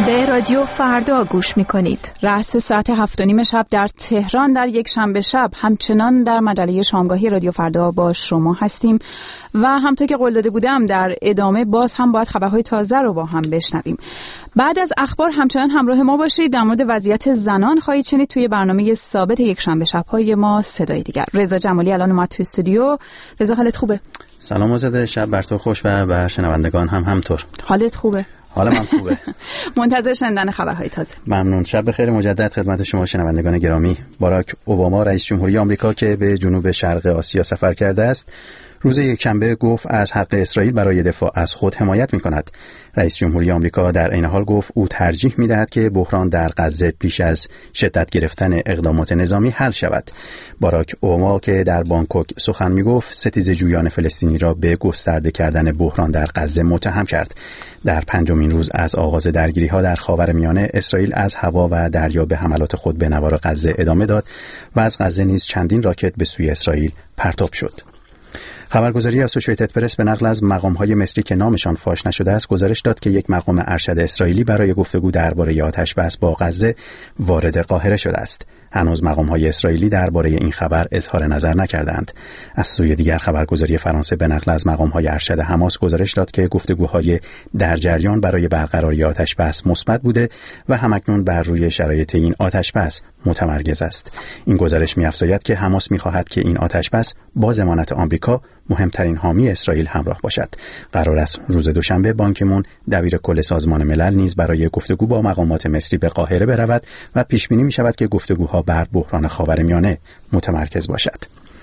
به رادیو فردا گوش میکنید. رأس ساعت 7:30 شب در تهران در یک شنبه شب همچنان در مجله شامگاهی رادیو فردا با شما هستیم و همونطور که قول داده بودم در ادامه باز هم باید خبرهای تازه رو با هم بشنویم. بعد از اخبار همچنان همراه ما باشید. در مورد وضعیت زنان خواهید شنید توی برنامه ثابت یک شنبه شب‌های ما صدای دیگر. رضا جمالی الان اومد توی استودیو. رضا حالت خوبه؟ سلام آزاده، شب بر تو خوش و بر شنوندگان هم همطور. حالت خوبه؟ حال من خوبه. منتظر شنیدن خبرهای تازه. ممنون. شب بخیر مجدد خدمت شما شنوندگان گرامی. باراک اوباما رئیس جمهوری آمریکا که به جنوب شرق آسیا سفر کرده است، روز یکشنبه گفت از حق اسرائیل برای دفاع از خود حمایت می‌کند. رئیس جمهوری آمریکا در عین حال گفت او ترجیح می‌دهد که بحران در غزه پیش از شدت گرفتن اقدامات نظامی حل شود. باراک اوباما که در بانکوک سخن می‌گفت، ستیزه‌جویان فلسطینی را به گسترده کردن بحران در غزه متهم کرد. در پنجمین روز از آغاز درگیری‌ها در خاورمیانه، اسرائیل از هوا و دریا به حملات خود به نوار غزه ادامه داد و از غزه نیز چندین راکت به سوی اسرائیل پرتاب شد. خبرگزاری اسوسییتد پرس به نقل از مقام‌های مصری که نامشان فاش نشده است گزارش داد که یک مقام ارشد اسرائیلی برای گفتگو درباره آتش‌بس با غزه وارد قاهره شده است. هنوز مقام‌های اسرائیلی درباره این خبر اظهار نظر نکردند. از سوی دیگر خبرگزاری فرانسه به نقل از مقام‌های ارشد حماس گزارش داد که گفتگوهای در جریان برای برقراری آتش‌بس مثبت بوده و همکنون بر روی شرایط این آتش‌بس متمرکز است. این گزارش می‌افزاید که حماس می‌خواهد که این آتش‌بس با ضمانت آمریکا مهمترین حامی اسرائیل همراه باشد. قرار است روز دوشنبه بان کی مون دبیر کل سازمان ملل نیز برای گفتگو با مقامات مصری به قاهره برود و پیش بینی می‌شود که گفتگوها بر بحران خاورمیانه متمرکز باشد.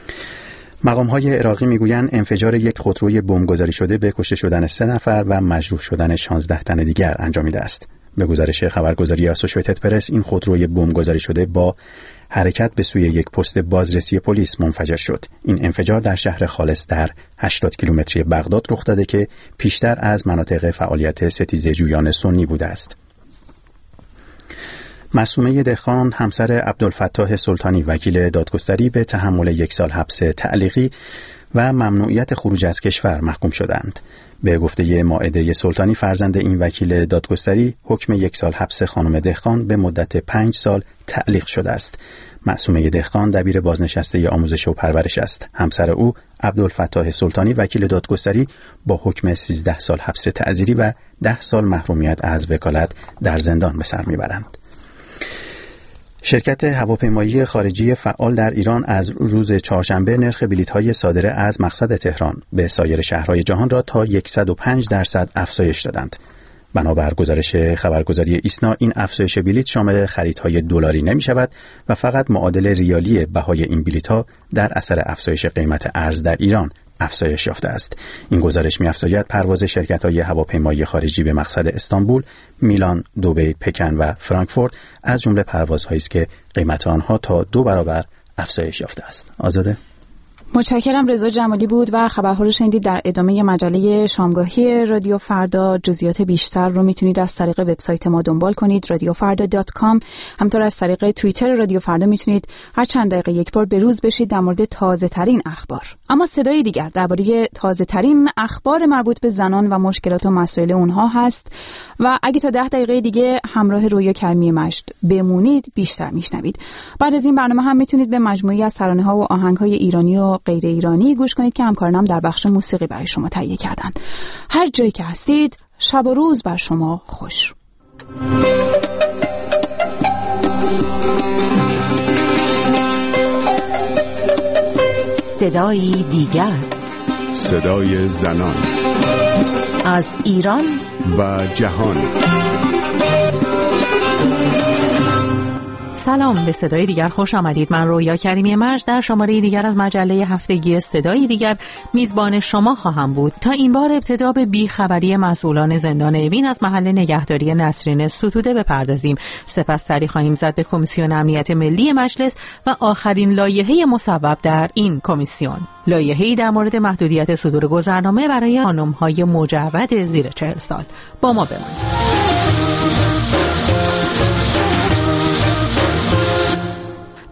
مقام‌های عراقی میگویند انفجار یک خودروی بمبگذاری شده به کشته شدن 3 نفر و مجروح شدن 16 تن دیگر انجامیده است. به گزارش خبرگزاری اسوسییتد پرس، این خودروی بمبگذاری شده با حرکت به سوی یک پست بازرسی پلیس منفجر شد. این انفجار در شهر خالص در 80 کیلومتری بغداد رخ داده که پیشتر از مناطق فعالیت ستیزه‌جویان سنی بوده است. معصومه دهخان همسر عبدالفتاح سلطانی وکیل دادگستری به تحمل 1 سال حبس تعلیقی و ممنوعیت خروج از کشور محکوم شدند. به گفته مائده سلطانی فرزند این وکیل دادگستری، حکم 1 سال حبس خانم دهخان به مدت 5 سال تعلیق شده است. معصومه دهخان دبیر بازنشسته آموزش و پرورش است. همسر او عبدالفتاح سلطانی وکیل دادگستری با حکم 13 سال حبس تعزیری و 10 سال محرومیت از وکالت در زندان به سر میبرند. شرکت هواپیمایی خارجی فعال در ایران از روز چهارشنبه نرخ بلیط‌های صادره از مقصد تهران به سایر شهرهای جهان را تا 105% افزایش دادند. بنابر گزارش خبرگزاری ایسنا، این افزایش بلیط شامل خریدهای دلاری نمی‌شود و فقط معادل ریالی بهای این بلیط‌ها در اثر افزایش قیمت ارز در ایران افزایش یافته است. این گزارش می‌افزاید پرواز شرکت‌های هواپیمایی خارجی به مقصد استانبول، میلان، دبی، پکن و فرانکفورت از جمله پروازهایی است که قیمت آنها تا 2 برابر افزایش یافته است. آزاده، متشکرم. رضا جمالی بود و خبرها رو شنیدید. در ادامه مجله شامگاهی رادیو فردا جزئیات بیشتر رو میتونید از طریق وبسایت ما دنبال کنید، radiofarda.com. همینطور از طریق توییتر رادیو فردا میتونید هر چند دقیقه یک بار به روز بشید در مورد تازه ترین اخبار. اما صدای دیگر درباره تازه ترین اخبار مربوط به زنان و مشکلات و مسائل اونها هست و اگه تا 10 دقیقه دیگه همراه رویا کریمی مجد بمونید بیشتر میشنوید. بعد از این برنامه هم میتونید به مجموعه‌ای از ترانه‌ها و آهنگ‌های ایرانی و غیر ایرانی گوش کنید که همکارانم در بخش موسیقی برای شما تهیه کردند. هر جایی که هستید شب و روز بر شما خوش. صدای دیگر، صدای زنان از ایران و جهان. سلام، به صدای دیگر خوش آمدید. من رویا کریمی مجد در شماره دیگر از مجله هفتگی صدای دیگر میزبان شما خواهم بود. تا این بار ابتدا به بیخبری مسئولان زندان اوین از محل نگهداری نسرین ستوده بپردازیم. سپس سری خواهیم زد به کمیسیون امنیت ملی مجلس و آخرین لایحه مصوب در این کمیسیون، لایحه‌ای در مورد محدودیت صدور گذرنامه برای خانم‌های مجرد زیر 40 سال. با ما بمانید.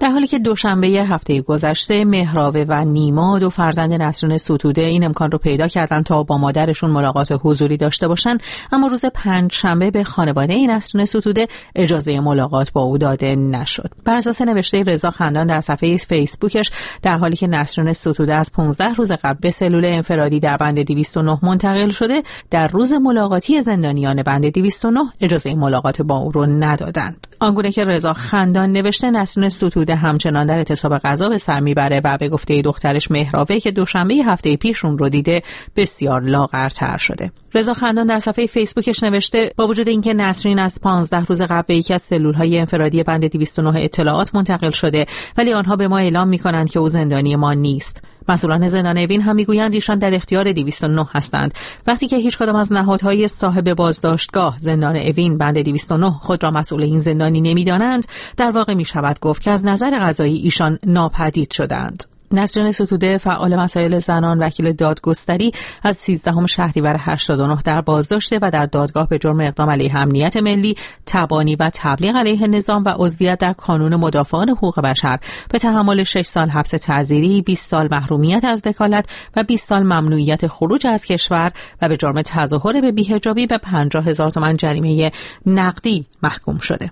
در حالی که دوشنبه هفته گذشته مهراوه و نیما، دو فرزند نسرین ستوده، این امکان رو پیدا کردن تا با مادرشون ملاقات حضوری داشته باشن، اما روز پنجشنبه به خانواده نسرین ستوده اجازه ملاقات با او داده نشد. بر اساس نوشته رضا خندان در صفحه فیسبوکش، در حالی که نسرین ستوده از 15 روز قبل به سلول انفرادی در بند 209 منتقل شده، در روز ملاقاتی زندانیان بند 209 اجازه ملاقات با او رو ندادند. آنگونه که رضا خندان نوشته، نسرین ستوده همچنان در اعتصاب غذا به سر میبره و به گفته دخترش مهراوه که دوشنبه هفته پیش اون رو دیده بسیار لاغرتر شده. رضا خندان در صفحه فیسبوکش نوشته با وجود اینکه نسرین از 15 روز قبل به یکی از سلول‌های انفرادی بند 209 اطلاعات منتقل شده، ولی آنها به ما اعلام می‌کنند که او زندانی ما نیست. مسئولان زندان اوین هم میگویند ایشان در اختیار 209 هستند. وقتی که هیچ کدام از نهادهای صاحب بازداشتگاه زندان اوین بند 209 خود را مسئول این زندانی نمی‌دانند، در واقع می‌شود گفت که از نظر قضایی ایشان ناپدید شدند. نسرین ستوده، فعال مسائل زنان، وکیل دادگستری، از 13 شهریور 89 در بازداشته و در دادگاه به جرم اقدام علیه امنیت ملی، تبانی و تبلیغ علیه نظام و عضویت در کانون مدافعان حقوق بشر به تحمل 6 سال حبس تعزیری، 20 سال محرومیت از وکالت و 20 سال ممنوعیت خروج از کشور و به جرم تظاهر به بی‌حجابی به 50,000 تومان جریمه نقدی محکوم شده.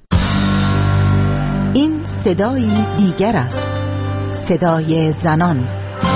این صدای دیگر است. صدای زنان.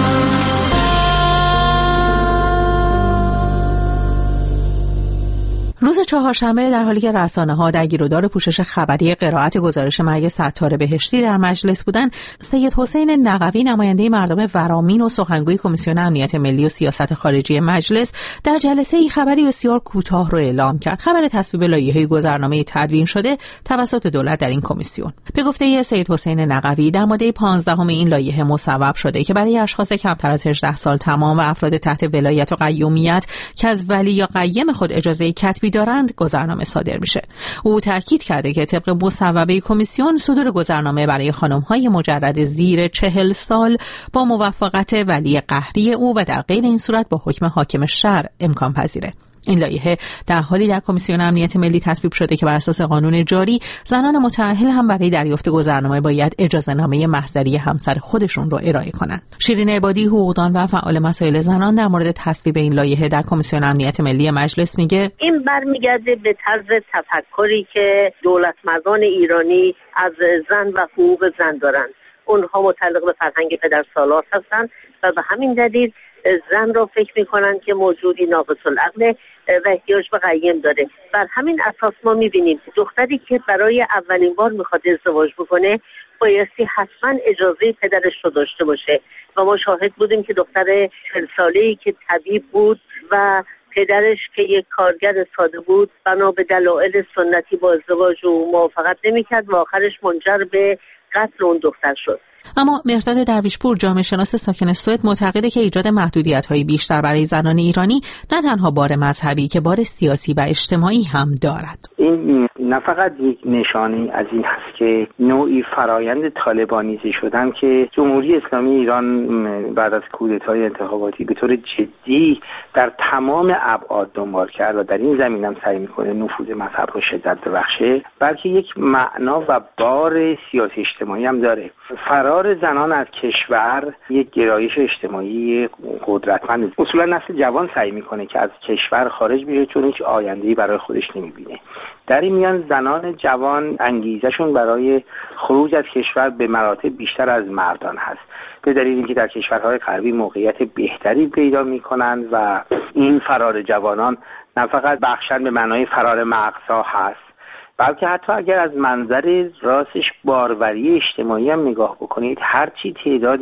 روز چهارشنبه در حالی که رسانه‌ها در گیرودار پوشش خبری قرائت گزارش مرگ ستار بهشتی در مجلس بودند، سید حسین نقوی، نماینده مردم ورامین و سخنگوی کمیسیون امنیت ملی و سیاست خارجی مجلس، در جلسه ای خبری بسیار کوتاه را اعلام کرد. خبر تصویب لایحه گذرنامه تدوین شده توسط دولت در این کمیسیون. به گفته سید حسین نقوی، در ماده 15 این لایحه مصوب شده که برای اشخاص کمتر از 18 سال تمام و افراد تحت ولایت و قیومیت که از ولی یا قیم خود اجازه کتبی دارند گذرنامه صادر میشه. او تاکید کرده که طبق مصوبه کمیسیون، صدور گذرنامه برای خانم‌های مجرد زیر 40 سال با موافقت ولی قهری او و در غیر این صورت با حکم حاکم شرع امکان پذیره. این لایحه در حالی در کمیسیون امنیت ملی تصویب شده که بر اساس قانون جاری، زنان متأهل هم برای دریافت گذرنامه باید اجازه‌نامه محضری همسر خودشون رو ارائه کنند. شیرین عبادی، حقوقدان و فعال مسائل زنان، در مورد تصویب این لایحه در کمیسیون امنیت ملی مجلس میگه این برمیگرده به طرز تفکری که دولتمردان ایرانی از زن و حقوق زن دارند. اونها متعلق به فرهنگ پدرسالار هستند و به همین دلیل زن را فکر میکنن که موجودی ناقص العقل و احتیاج به قیم داره. بر همین اساس ما میبینیم دختری که برای اولین بار میخواد ازدواج بکنه بایستی حتما اجازه پدرش رو داشته باشه و ما شاهد بودیم که دختر 40 ساله‌ای که طبیب بود و پدرش که یک کارگر ساده بود، بنا به دلایل سنتی با ازدواج او موافقت نمیکرد و آخرش منجر به قتل اون دختر شد. اما مهرداد درویشپور، جامعه شناس ساکن سوئد، معتقده که ایجاد محدودیت‌های بیشتر برای زنان ایرانی نه تنها بار مذهبی که بار سیاسی و اجتماعی هم دارد. این نه فقط یک نشانه از این هست که نوعی فرایند طالبانیزه شدن که جمهوری اسلامی ایران بعد از کودتای انتخاباتی به طور جدی در تمام ابعاد دنبال کرد و در این زمینه هم سعی می‌کنه نفوذ مذهب رو شدت ببخشه، بلکه یک معنا و بار سیاسی اجتماعی هم داره. فرار زنان از کشور یک گرایش اجتماعی قدرتمند. اصولا نسل جوان سعی میکنه که از کشور خارج بشه چون هیچ آینده‌ای برای خودش نمیبینه. در این میان زنان جوان انگیزشون برای خروج از کشور به مراتب بیشتر از مردان هست، به دلیل اینکه در کشورهای غربی موقعیت بهتری پیدا میکنن و این فرار جوانان نه فقط بخشن به معنای فرار مغزها هست، بلکه حتی اگر از منظر راستش باروری اجتماعی هم نگاه بکنید، هرچی تعداد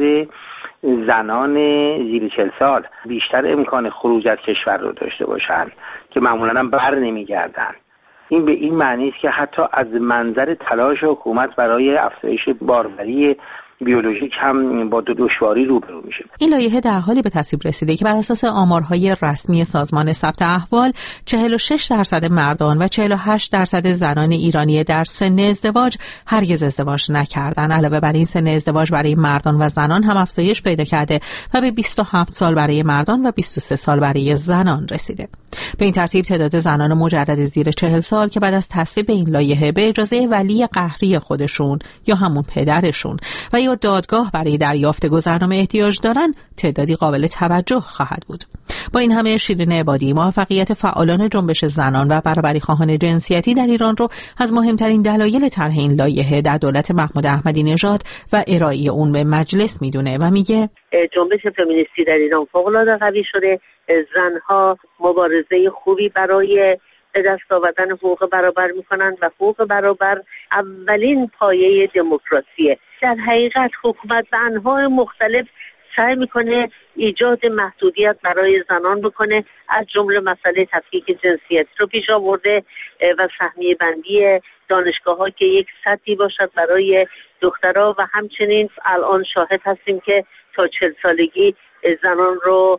زنان زیر 40 سال بیشتر امکان خروج از کشور رو داشته باشن که معمولا هم بر نمیگردن، این به این معنی است که حتی از منظر تلاش حکومت برای افزایش باروری بیولوژیک هم با دشواری روبرو میشه. این لایحه در حالی به تصویب رسیده که بر اساس آمارهای رسمی سازمان ثبت احوال 46% مردان و 48% زنان ایرانی در سن ازدواج هرگز ازدواج نکردند. علاوه بر این سن ازدواج برای مردان و زنان هم افزایش پیدا کرده و به 27 سال برای مردان و 23 سال برای زنان رسیده. به این ترتیب تعداد زنان مجرد زیر 40 سال که بعد از تصویب این لایحه به اجازه ولی قهری خودشون یا همون پدرشون و یا دادگاه برای دریافت گذرنامه احتیاج دارن تعدادی قابل توجه خواهد بود. با این همه شیرین عبادی موفقیت فعالان جنبش زنان و برابری خواهان جنسیتی در ایران رو از مهمترین دلایل طرح این لایحه در دولت محمود احمدی نژاد و ارائه اون به مجلس میدونه و میگه جنبش فمینیستی در ایران فوق‌العاده قوی شده. زنها مبارزه خوبی برای به دست آوردن حقوق برابر میکنن و حقوق برابر اولین پایه دموکراسیه. در حقیقت حکومت به انواع مختلف سعی میکنه ایجاد محدودیت برای زنان بکنه، از جمله مسئله تفکیک جنسیت رو پیش آورده و سهمیه بندی دانشگاه‌ها که یک سطحی باشد برای دخترها و همچنین الان شاهد هستیم که تا 40 سالگی زنان رو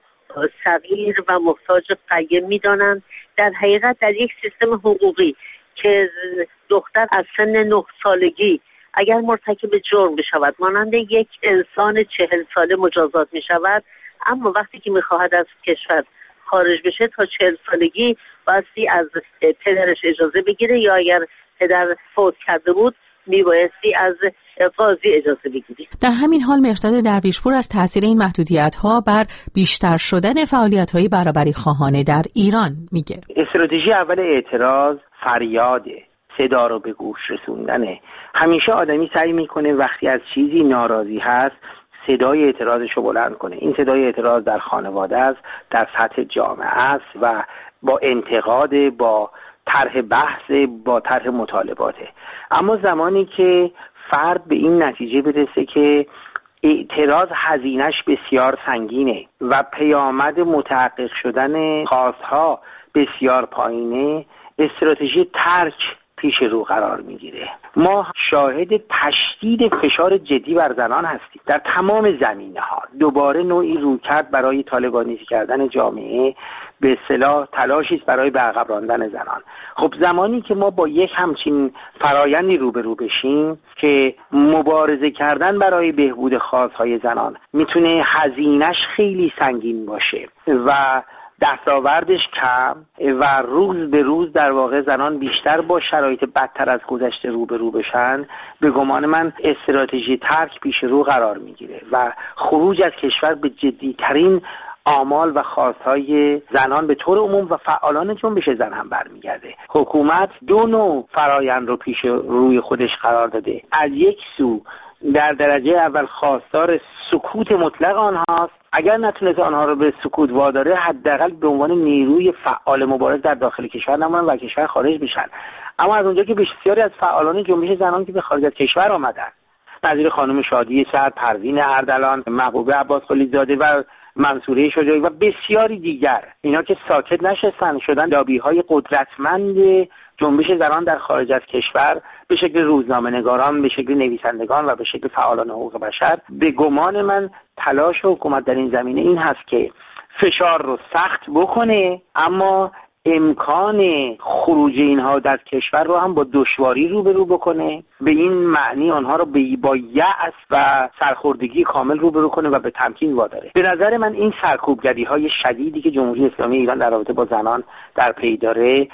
صغیر و محتاج قیم میدانند. در حقیقت در یک سیستم حقوقی که دختر از سن 9 سالگی اگر مرتکب جرم بشود مانند یک انسان 40 ساله مجازات می شود، اما وقتی که می خواهد از کشور خارج بشه تا 40 سالگی بایستی از پدرش اجازه بگیره یا اگر پدر فوت کرده بود می بایستی از قاضی اجازه بگیری. در همین حال مهرداد درویشپور از تاثیر این محدودیت‌ها بر بیشتر شدن فعالیت‌های برابری خواهانه در ایران میگه. استراتژی اول اعتراض فریاده، صدا رو به گوش رسوندنه. همیشه آدمی سعی میکنه وقتی از چیزی ناراضی هست صدای اعتراضش رو بلند کنه. این صدای اعتراض در خانواده است، در سطح جامعه است و با انتقاد، با طرح بحث، با طرح مطالباته. اما زمانی که فرد به این نتیجه برسه که اعتراض هزینه‌اش بسیار سنگینه و پیامد متحقق شدن خواستها بسیار پایینه، استراتژی ترک پیش رو قرار میگیره. ما شاهد تشدید فشار جدی بر زنان هستیم در تمام زمینه‌ها. دوباره نوعی رویکرد برای طالبانیزی کردن جامعه، به اصطلاح تلاشی است برای به عقب راندن زنان. خب زمانی که ما با یک همچین فرایندی روبرو بشیم که مبارزه کردن برای بهبود خواست‌های زنان میتونه هزینه‌اش خیلی سنگین باشه و دستاوردش کم و روز به روز در واقع زنان بیشتر با شرایط بدتر از گذشته روبرو بشن، به گمان من استراتژی ترک پیش رو قرار میگیره و خروج از کشور به جدی‌ترین آمال و خواستهای زنان به طور عموم و فعالان جنبش زن هم برمیگرده. حکومت دو نوع فرایند رو پیش روی خودش قرار داده. از یک سو در درجه اول خواستار سکوت مطلق آنهاست، اگر نتونست آنها رو به سکوت واداره حداقل به عنوان نیروی فعال مبارز در داخل کشور نمونن و کشور خارج بشن. اما از اونجا که بسیاری از فعالان جنبش زنان که به خارج از کشور آمدن، نظیر خانم شادی سعد، پروین اردلان، محبوبه عباس خلیزاده و منصوره شجاعی و بسیاری دیگر، اینا که ساکت نشستن شدن لابی‌های قدرتمند جنبش زنان در خارج از کشور به شکل روزنامه‌نگاران، به شکل نویسندگان و به شکل فعالان حقوق بشر. به گمان من تلاش حکومت در این زمینه این هست که فشار رو سخت بکنه، اما امکان خروج اینها از کشور رو هم با دشواری روبرو بکنه. به این معنی آنها رو با یأس و سرخوردگی کامل روبرو کنه و به تمکین واداره. به نظر من این سرکوبگری‌های شدیدی که جمهوری اسلامی ایران در رابطه با زنان در پی داره،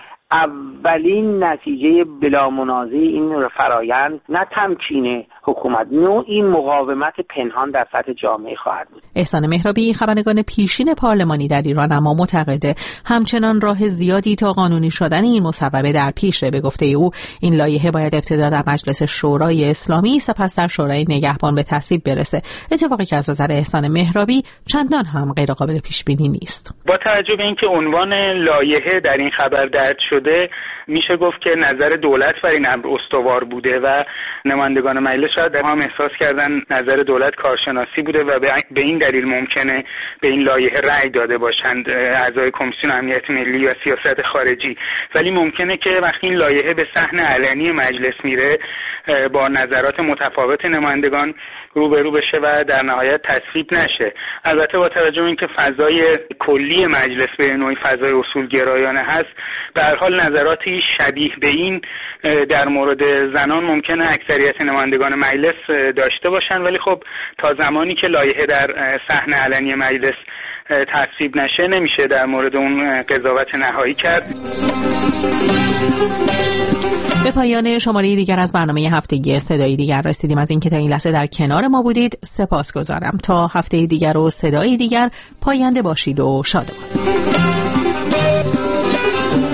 اولین نتیجه بلا منازع این فرایند نه تمکین حکومت، نوعی مقاومت پنهان در سطح جامعه خواهد بود. احسان مهرابی، خبرنگار پیشین پارلمانی در ایران، اما معتقده همچنان راه زیادی تا قانونی شدن این مصوبه در پیشه. به گفته او این لایحه باید ابتدا در مجلس شورای اسلامی، سپس در شورای نگهبان به تصویب برسه، اتفاقی که از نظر احسان مهرابی چندان هم غیر قابل پیش بینی نیست. با توجه به اینکه عنوان لایحه در این خبر درج شده، میشه گفت که نظر دولت بر این امر استوار بوده و نمایندگان مجلس شاید هم احساس کردن نظر دولت کارشناسی بوده و به این دلیل ممکنه به این لایحه رأی داده باشند اعضای کمیسیون امنیت ملی و سیاست خارجی. ولی ممکنه که وقتی این لایحه به صحن علنی مجلس میره با نظرات متفاوت نمایندگان روبرو بشه و در نهایت تصویب نشه. البته با توجه به اینکه فضای کلی مجلس به نوعی فضای اصولگرایانه هست، به هر حال نظراتی شبیه به این در مورد زنان ممکنه اکثریت نمایندگان مجلس داشته باشن، ولی خب تا زمانی که لایحه در صحن علنی مجلس تصویب نشه نمیشه در مورد اون قضاوت نهایی کرد. به پایان شماره دیگر از برنامه هفتگی صدای دیگر رسیدیم. از اینکه تا این لحظه در کنار ما بودید سپاسگزارم. تا هفته دیگر و صدای دیگر پاینده باشید و شادمان.